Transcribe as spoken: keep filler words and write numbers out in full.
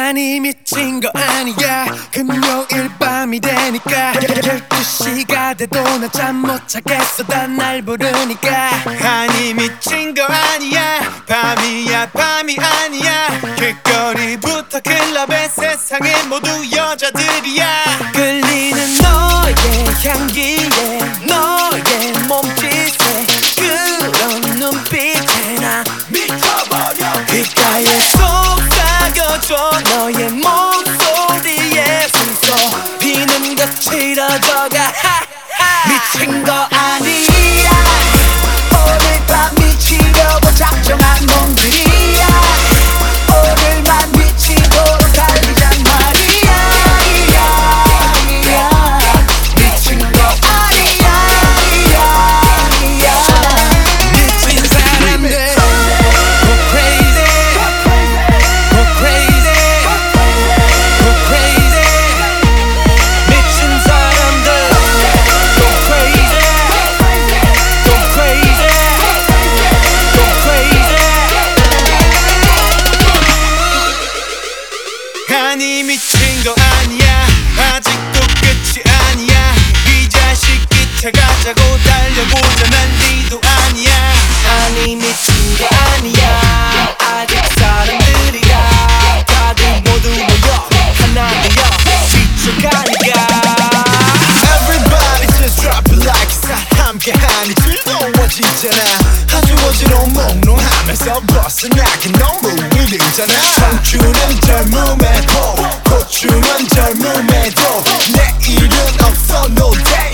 많이 미친 거 아니야. 금요일 밤이 되니까 열두 시가 돼도 나 잠 못 자겠어. 다 날 부르니까. 아니 미친 거 아니야. 밤이야 밤이 아니야. 길거리부터 클럽에 세상의 모두 여자들이야. 끌리는 너의 향기에 너의 몸짓에 그런 눈빛에 나 미쳐버려. 귓가에 속삭여줘. 너의 목소리에 숨소 비는 것이 러져가. 미친 거 아니야. 오늘 밤 미치려고 작정한 놈들이야. 오늘만 미치도록 달리잔 말이야. 미친 거 아니야. 미친 사람들 go crazy, go crazy, go crazy. 미친 사람들 go crazy, go crazy, go crazy. 아니 미친 거 아니야. 아직도 끝이 아니야. 이 자식 기차 가자고 달려보자. 난리도 아니야. 아니 미친 거 아니야. 아직 사람들이야. 다들 모두 모여 하나 되어 지쳐가니까. Everybody just drop it like it's hot. 함께하니 즐거워지잖아. 아주 어지러운 몽롱하면서 벗어나긴 너무 이르잖아. 청춘은 젊음에도 고충은 젊음에도 내일은 없어 no doubt.